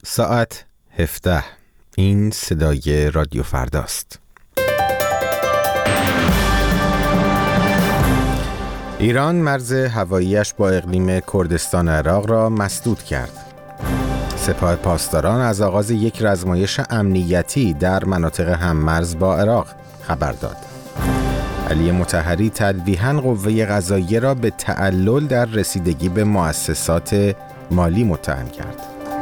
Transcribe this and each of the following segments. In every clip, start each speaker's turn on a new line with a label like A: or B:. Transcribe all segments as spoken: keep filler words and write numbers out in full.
A: ساعت هفده. این صدای رادیو فرداست. ایران مرز هواییش با اقلیم کردستان عراق را مسدود کرد. سپاه پاسداران از آغاز یک رزمایش امنیتی در مناطق هممرز با عراق خبر داد. علی مطهری تلویحاً قوه قضاییه را به تعلل در رسیدگی به مؤسسات مالی متهم کرد.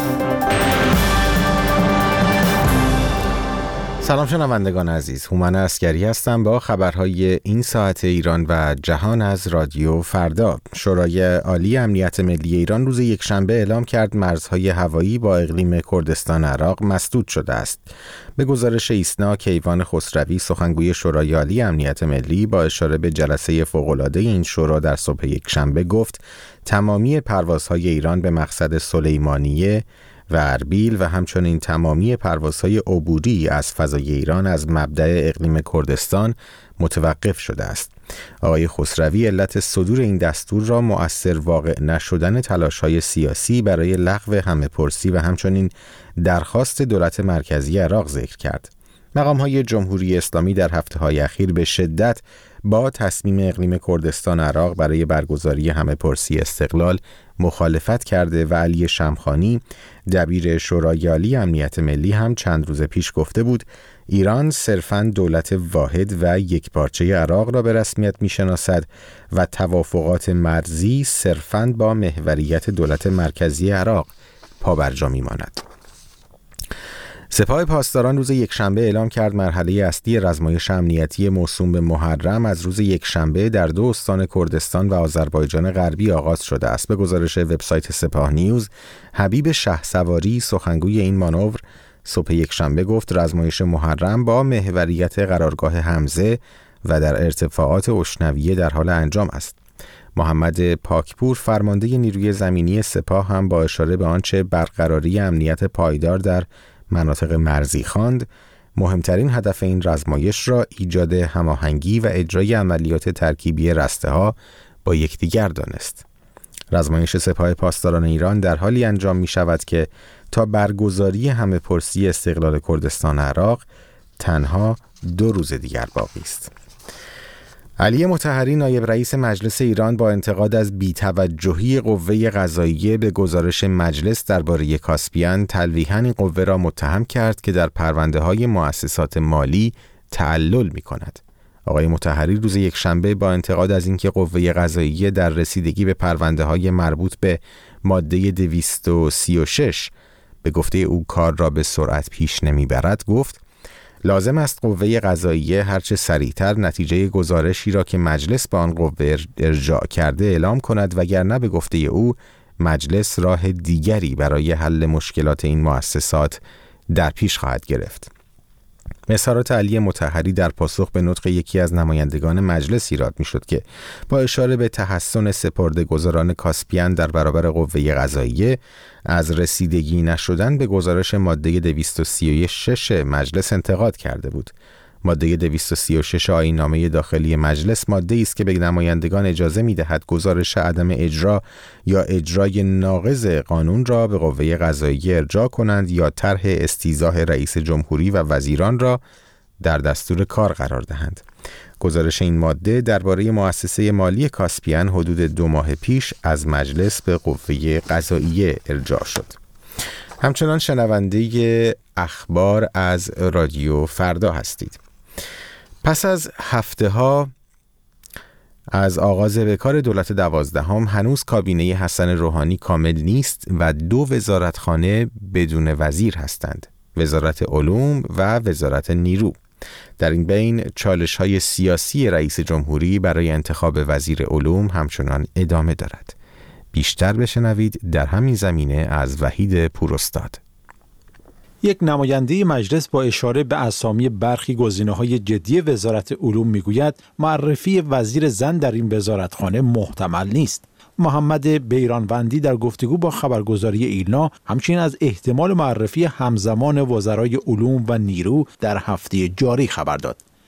A: سلام شنوندگان عزیز، هومن عسگری هستم با خبرهای این ساعت ایران و جهان از رادیو فردا. شورای عالی امنیت ملی ایران روز یکشنبه اعلام کرد مرزهای هوایی با اقلیم کردستان عراق مسدود شده است. به گزارش ایسنا، کیوان خسروی سخنگوی شورای عالی امنیت ملی با اشاره به جلسه فوق‌العاده این شورا در صبح یکشنبه گفت تمامی پروازهای ایران به مقصد سلیمانیه و اربیل و همچنین تمامی پروازهای عبوری از فضای ایران از مبدأ اقلیم کردستان متوقف شده است. آقای خسروی علت صدور این دستور را مؤثر واقع نشدن تلاش‌های سیاسی برای لغو همه‌پرسی و همچنین درخواست دولت مرکزی عراق ذکر کرد. مقام‌های جمهوری اسلامی در هفته‌های اخیر به شدت با تصمیم اقلیم کردستان عراق برای برگزاری همه‌پرسی استقلال مخالفت کرده و علی شمخانی دبیر شورای عالی امنیت ملی هم چند روز پیش گفته بود ایران صرفاً دولت واحد و یکپارچه عراق را به رسمیت می‌شناسد و توافقات مرزی صرفاً با محوریت دولت مرکزی عراق پابرجا می‌ماند. سپاه پاسداران روز یکشنبه اعلام کرد مرحله اصلی رزمایش امنیتی موسوم به محرم از روز یکشنبه در دو استان کردستان و آذربایجان غربی آغاز شده است. به گزارش وبسایت سپاه نیوز، حبیب شهسواری سخنگوی این مانور صبح یکشنبه گفت رزمایش محرم با محوریت قرارگاه حمزه و در ارتفاعات اشنویه در حال انجام است. محمد پاکپور فرمانده نیروی زمینی سپاه هم با اشاره به آنچه برقراری امنیت پایدار در مناطق مرزی خواند، مهمترین هدف این رزمایش را ایجاد هماهنگی و اجرای عملیات ترکیبی رسته‌ها با یکدیگر دانست. رزمایش سپاه پاسداران ایران در حالی انجام می شود که تا برگزاری همه‌پرسی استقلال کردستان عراق تنها دو روز دیگر باقی است. علی مطهری نایب رئیس مجلس ایران با انتقاد از بی‌توجهی قوه قضاییه به گزارش مجلس درباره کاسپیان تلویحاً این قوه را متهم کرد که در پرونده‌های مؤسسات مالی تعلل می‌کند. آقای مطهری روز یکشنبه با انتقاد از اینکه قوه قضاییه در رسیدگی به پرونده‌های مربوط به ماده دویست و سی و شش به گفته او کار را به سرعت پیش نمیبرد گفت لازم است قوه قضاییه هرچه سریعتر نتیجه گزارشی را که مجلس به آن قوه ارجاع کرده اعلام کند وگرنه به گفته او مجلس راه دیگری برای حل مشکلات این مؤسسات در پیش خواهد گرفت. اظهارات علی مطهری در پاسخ به نطق یکی از نمایندگان مجلس ایراد می‌شد که با اشاره به تحسن سپرده‌گذاران کاسپیان در برابر قوه قضاییه از رسیدگی نشدن به گزارش ماده دویست و سی و شش مجلس انتقاد کرده بود. ماده دویست و سی و شش آیین‌نامه داخلی مجلس ماده‌ای است که به نمایندگان اجازه می‌دهد گزارش عدم اجرا یا اجرای ناقض قانون را به قوه قضاییه ارجاع کنند یا طرح استیضاح رئیس جمهوری و وزیران را در دستور کار قرار دهند. گزارش این ماده درباره مؤسسه مالی کاسپیان حدود دو ماه پیش از مجلس به قوه قضاییه ارجاع شد. همچنان شنونده اخبار از رادیو فردا هستید. پس از هفته ها از آغاز به کار دولت دوازدهم هنوز کابینه حسن روحانی کامل نیست و دو وزارتخانه بدون وزیر هستند، وزارت علوم و وزارت نیرو. در این بین چالش‌های سیاسی رئیس جمهوری برای انتخاب وزیر علوم همچنان ادامه دارد. بیشتر بشنوید در همین زمینه از وحید پوراستاد.
B: یک نماینده مجلس با اشاره به اسامی برخی گزینه‌های جدی وزارت علوم میگوید معرفی وزیر زن در این وزارتخانه محتمل نیست. محمد بیرانوندی در گفتگو با خبرگزاری ایلنا همچنین از احتمال معرفی همزمان وزرای علوم و نیرو در هفته جاری خبر داد.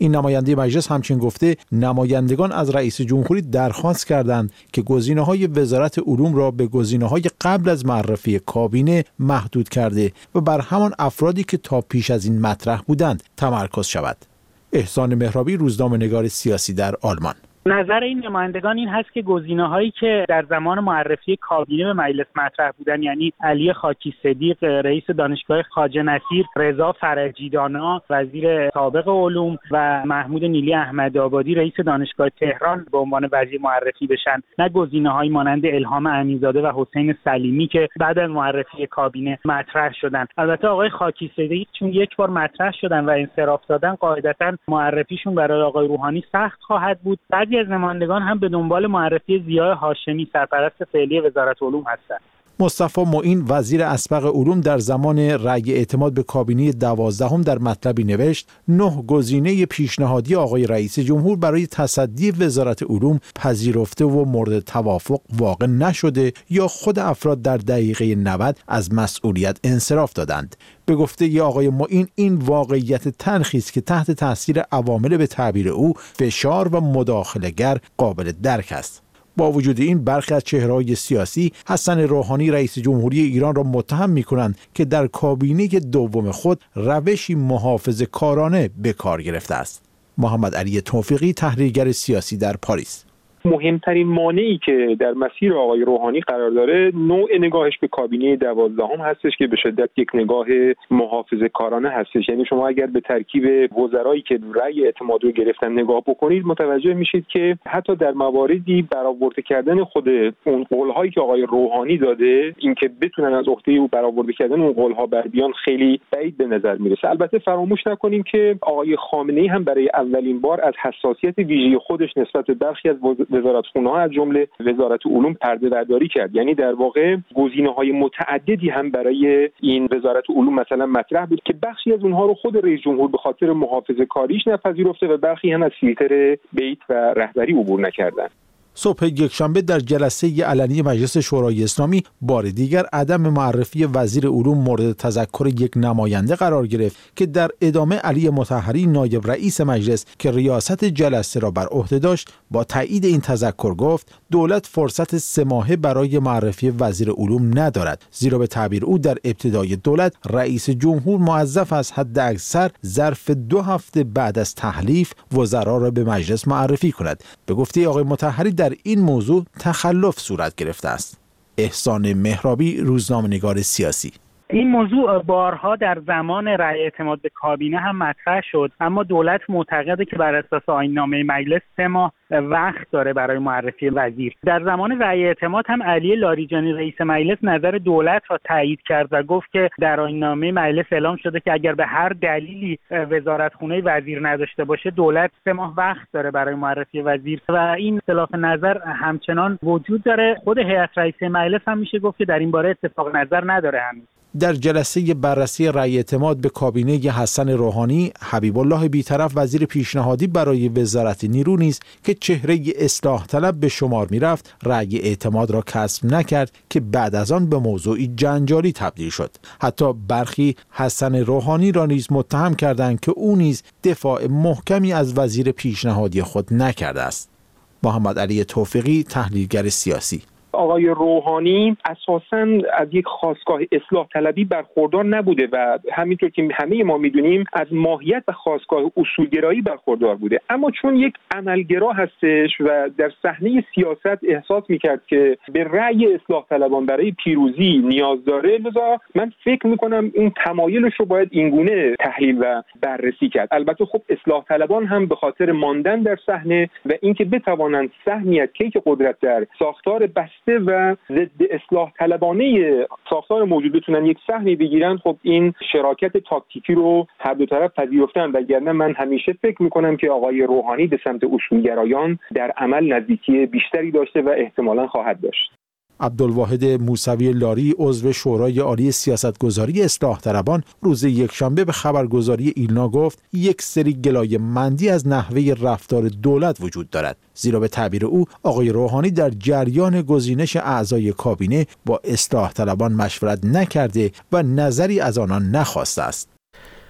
B: این نماینده مجلس همچنین گفته نمایندگان از رئیس جمهوری درخواست کردند که گزینه‌های وزارت علوم را به گزینه‌های قبل از معرفی کابینه محدود کرده و بر همان افرادی که تا پیش از این مطرح بودند تمرکز شود. احسان مهرابی، روزنامه‌نگار سیاسی در آلمان.
C: نظر این نمایندگان این هست که گزینه‌هایی که در زمان معرفی کابینه به مجلس مطرح بودن، یعنی علی خاکی صدیق رئیس دانشگاه خواجه نصیر، رضا فرجیدانا وزیر سابق علوم و محمود نیلی احمدآبادی رئیس دانشگاه تهران به عنوان وزیر معرفی بشن، نه گزینه‌هایی مانند الهام امین‌زاده و حسین سلیمی که بعد از معرفی کابینه مطرح شدن. البته آقای خاکی صدیق چون یک بار مطرح شدن و انصراف دادن، قاعدتاً معرفیشون برای آقای روحانی سخت خواهد بود. بعضی از نمایندگان هم به دنبال معرفی ضیاء هاشمی سرپرست فعلی وزارت علوم هستند.
B: مصطفی معین وزیر اسبق علوم در زمان رأی اعتماد به کابینه دوازدهم در مطلبی نوشت نه گزینه پیشنهادی آقای رئیس جمهور برای تصدی وزارت علوم پذیرفته و مورد توافق واقع نشده یا خود افراد در دقیقه نود از مسئولیت انصراف دادند. به گفته ی آقای معین این واقعیت تلخی است که تحت تاثیر عوامل به تعبیر او فشار و مداخله‌گر قابل درک است. با وجود این برخی از چهره‌های سیاسی حسن روحانی رئیس جمهوری ایران را متهم می‌کنند که در کابینه دوم خود روشی محافظه‌کارانه به کار گرفته است. محمد علی توفیقی، تحلیلگر سیاسی در پاریس:
D: مهمترین مانعی که در مسیر آقای روحانی قرار داره نوع نگاهش به کابینه دوازدهم هستش که به شدت یک نگاه محافظه‌کارانه هستش. یعنی شما اگر به ترکیب وزرایی که رأی اعتماد رو گرفتن نگاه بکنید، متوجه میشید که حتی در مواردی برآورده کردن خود اون قول‌هایی که آقای روحانی داده، اینکه بتونن از عهده او برآورده کردن اون قول‌ها بر بیان خیلی بعید به نظر میرسه. البته فراموش نکنیم که آقای خامنه‌ای هم برای اولین بار از حساسیت ویژه خودش نسبت به برخی از وزارتخونه‌ها از جمله وزارت علوم پرده برداری کرد. یعنی در واقع گزینه‌های متعددی هم برای این وزارت علوم مثلا مطرح بود که بخشی از اونها رو خود رئیس جمهور به خاطر محافظه‌کاریش نپذیرفته و برخی هم از فیلتر بیت و رهبری عبور نکردند.
B: صبح یکشنبه در جلسه علنی مجلس شورای اسلامی بار دیگر عدم معرفی وزیر علوم مورد تذکر یک نماینده قرار گرفت که در ادامه علی مطهری نایب رئیس مجلس که ریاست جلسه را بر عهده داشت با تایید این تذکر گفت دولت فرصت سه ماهه برای معرفی وزیر علوم ندارد، زیرا به تعبیر او در ابتدای دولت رئیس جمهور موظف است حد اکثر ظرف دو هفته بعد از تحلیف وزرا را به مجلس معرفی کند. به گفته آقای مطهری در این موضوع تخلف صورت گرفته است. احسان مهرابی، روزنامه‌نگار سیاسی:
C: این موضوع بارها در زمان رأی اعتماد به کابینه هم مطرح شد، اما دولت معتقده که بر اساس آیین‌نامه مجلس سه ماه وقت داره برای معرفی وزیر. در زمان رأی اعتماد هم علی لاریجانی رئیس مجلس نظر دولت را تایید کرد و گفت که در آیین‌نامه مجلس اعلام شده که اگر به هر دلیلی وزارتخونه وزیر نداشته باشه دولت سه ماه وقت داره برای معرفی وزیر و این اختلاف نظر همچنان وجود داره. خود هیئت رئیسه مجلس هم میشه گفت که در این باره اتفاق نظر نداره. هنوز
B: در جلسه بررسی رأی اعتماد به کابینه حسن روحانی، حبیب الله بیطرف وزیر پیشنهادی برای وزارت نیرو نیز که چهره اصلاح طلب به شمار میرفت رأی اعتماد را کسب نکرد که بعد از آن به موضوعی جنجالی تبدیل شد. حتی برخی حسن روحانی را نیز متهم کردند که او نیز دفاع محکمی از وزیر پیشنهادی خود نکرده است. محمد علی توفیقی، تحلیلگر سیاسی:
D: آقای روحانی اساساً از یک خاستگاه اصلاح طلبی برخوردار نبوده و همینطور که همه ما میدونیم از ماهیت و خاستگاه اصولگرایی برخوردار بوده، اما چون یک عملگرا هستش و در صحنه سیاست احساس میکرد که به رأی اصلاح طلبان برای پیروزی نیاز داره، لذا من فکر میکنم این تمایلش رو باید اینگونه تحلیل و بررسی کرد. البته خب اصلاح طلبان هم به خاطر ماندن در صحنه و اینکه بتوانند سهمی از کیک قدرت در ساختار بس و ضد اصلاح طلبانه ساختار موجود بتونن یک سهمی بگیرن، خب این شراکت تاکتیکی رو هر دو طرف پذیرفتن. وگرنه من همیشه فکر میکنم که آقای روحانی به سمت اصولگرایان در عمل نزدیکی بیشتری داشته و احتمالاً خواهد داشت.
B: عبدالواحد موسوی لاری عضو شورای عالی سیاستگذاری اصلاح طلبان روز یکشنبه به خبرگزاری ایلنا گفت یک سری گلایه مندی از نحوه رفتار دولت وجود دارد، زیرا به تعبیر او آقای روحانی در جریان گزینش اعضای کابینه با اصلاح طلبان مشورت نکرده و نظری از آنان نخواسته است.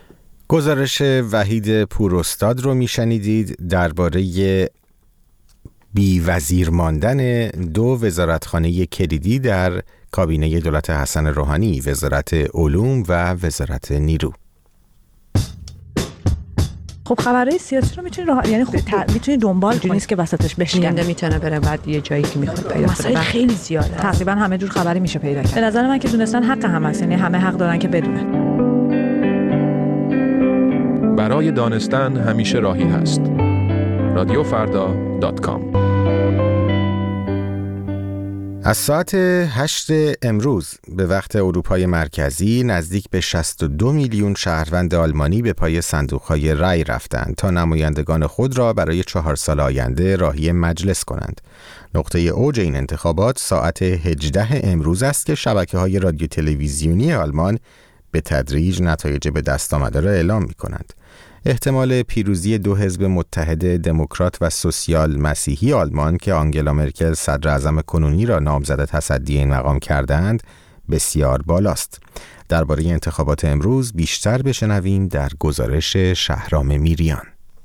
A: گزارش وحید پوراستاد رو میشنیدید درباره بی وزیر ماندن دو وزارتخانه کلیدی در کابینه دولت حسن روحانی، وزارت علوم و وزارت نیرو.
E: خب خبرهای سیاسی رو میتونی راه یعنی خب میتونی دنبال کنی، نیست که وسطش بشکنه،
F: میتونه بره بعد یه جایی که میخواد پیدا کنه.
E: مسائل خیلی زیاده، تقریبا همه جور خبری میشه پیدا کرد. به نظر من که دونستن حق هم هست، یعنی همه حق دارن که بدونن.
G: برای دانستن همیشه راهی هست. رادیو فردا دات کام.
A: از ساعت هشت امروز به وقت اروپای مرکزی نزدیک به شصت و دو میلیون شهروند آلمانی به پای صندوق‌های رای رفتند تا نمایندگان خود را برای چهار سال آینده راهی مجلس کنند. نقطه اوج این انتخابات ساعت هجده امروز است که شبکه‌های رادیو تلویزیونی آلمان به تدریج نتایج به دست آمده را اعلام می‌کنند. احتمال پیروزی دو حزب متحد دموکرات و سوسیال مسیحی آلمان که آنگلا مرکل صدر اعظم کنونی را نامزد تصدی این مقام کردند بسیار بالاست. درباره انتخابات امروز بیشتر بشنویم در گزارش شهرام میریان.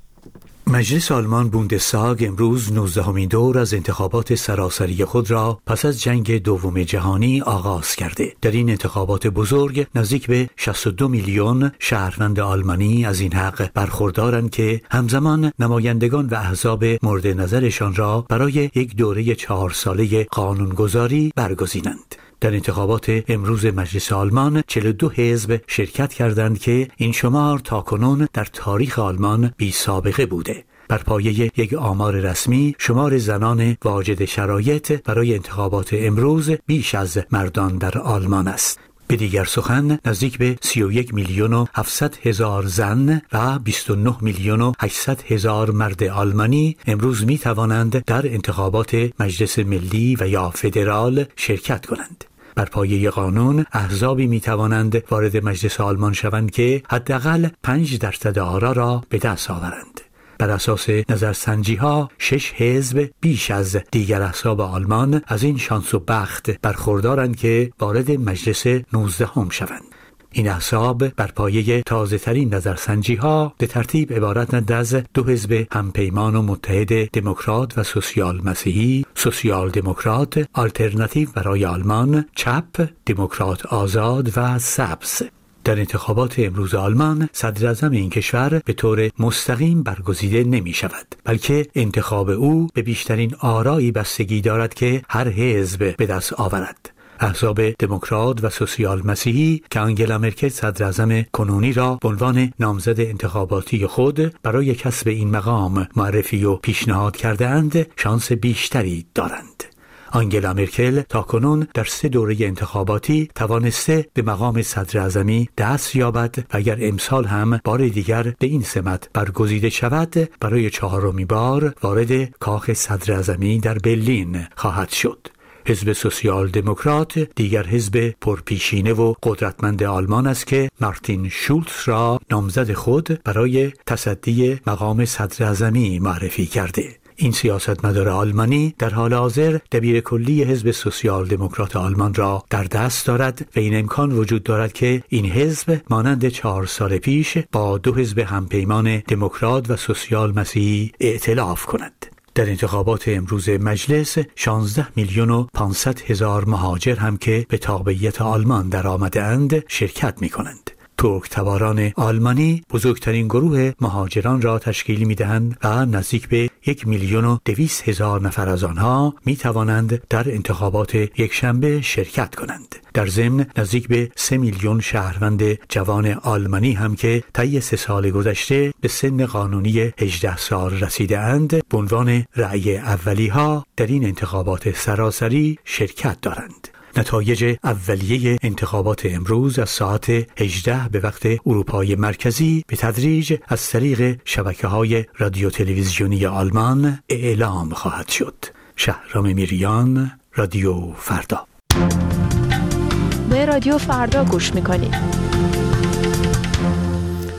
H: مجلس آلمان بوندستاگ امروز نوزدهمین دور از انتخابات سراسری خود را پس از جنگ دوم جهانی آغاز کرده. در این انتخابات بزرگ نزدیک به شصت و دو میلیون شهروند آلمانی از این حق برخوردارند که همزمان نمایندگان و احزاب مورد نظرشان را برای یک دوره چهار ساله قانونگذاری برگزینند. در انتخابات امروز مجلس آلمان چهل و دو حزب شرکت کردند که این شمار تاکنون در تاریخ آلمان بی سابقه بوده. بر پایه یک آمار رسمی شمار زنان واجد شرایط برای انتخابات امروز بیش از مردان در آلمان است. به دیگر سخن نزدیک به سی و یک میلیون و هفتصد هزار زن و بیست و نه میلیون و هشتصد هزار مرد آلمانی امروز می توانند در انتخابات مجلس ملی و یا فدرال شرکت کنند. بر پایه قانون احزابی می توانند وارد مجلس آلمان شوند که حداقل پنج درصد آرا را به دست آورند. بر اساس نظرسنجی ها شش حزب بیش از دیگر احزاب آلمان از این شانس و بخت برخوردارند که وارد مجلس نوزدهم شوند. این احزاب بر پایه تازه ترین نظرسنجی ها به ترتیب عبارتند از دو حزب همپیمان و متحد دموکرات و سوسیال مسیحی، سوسیال دموکرات، آلترناتیو برای آلمان، چپ، دموکرات آزاد و سبز. در انتخابات امروز آلمان صدر اعظم این کشور به طور مستقیم برگزیده نمی شود، بلکه انتخاب او به بیشترین آرایی بستگی دارد که هر حزب به دست آورد. احزاب دموکرات و سوسیال مسیحی که آنگلا مرکل صدر اعظم کنونی را به عنوان نامزد انتخاباتی خود برای کسب این مقام معرفی و پیشنهاد کرده‌اند، شانس بیشتری دارند. آنگلا مرکل تاکنون در سه دوره انتخاباتی توانسته به مقام صدر اعظمی دست یابد و اگر امسال هم بار دیگر به این سمت برگزیده شود برای چهارمی بار وارد کاخ صدر اعظمی در برلین خواهد شد. حزب سوسیال دموکرات دیگر حزب پرپیشینه و قدرتمند آلمان است که مارتین شولز را نامزد خود برای تصدی مقام صدر اعظمی معرفی کرده. این سیاستمدار آلمانی در حال حاضر دبیر کلی حزب سوسیال دموکرات آلمان را در دست دارد و این امکان وجود دارد که این حزب مانند چهار سال پیش با دو حزب همپیمان دموکرات و سوسیال مسیحی ائتلاف کند. در انتخابات امروز مجلس شانزده میلیون و پانصد هزار مهاجر هم که به تابعیت آلمان در آمده‌اند شرکت می کنند. ترک تباران آلمانی بزرگترین گروه مهاجران را تشکیل می دهند و نزدیک به یک میلیون و دویست هزار نفر از آنها می توانند در انتخابات یکشنبه شرکت کنند. در ضمن نزدیک به سه میلیون شهروند جوان آلمانی هم که طی سه سال گذشته به سن قانونی هجده سال رسیده اند به عنوان رأی اولی ها در این انتخابات سراسری شرکت دارند. نتایج اولیه انتخابات امروز از ساعت هجده به وقت اروپای مرکزی به تدریج از طریق شبکه‌های رادیو تلویزیونی آلمان اعلام خواهد شد. شهرام میریان، رادیو فردا.
F: به رادیو فردا گوش میکنید.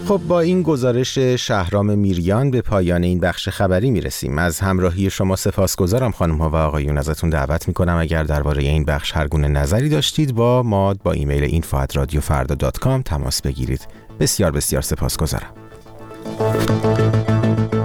A: خب با این گزارش شهرام میریان به پایان این بخش خبری میرسیم. از همراهی شما سپاسگزارم خانم ها و آقایون. ازتون دعوت میکنم اگر درباره این بخش هر گونه نظری داشتید با ما با ایمیل اینفو ات رادیو فردا دات کام تماس بگیرید. بسیار بسیار سپاسگزارم.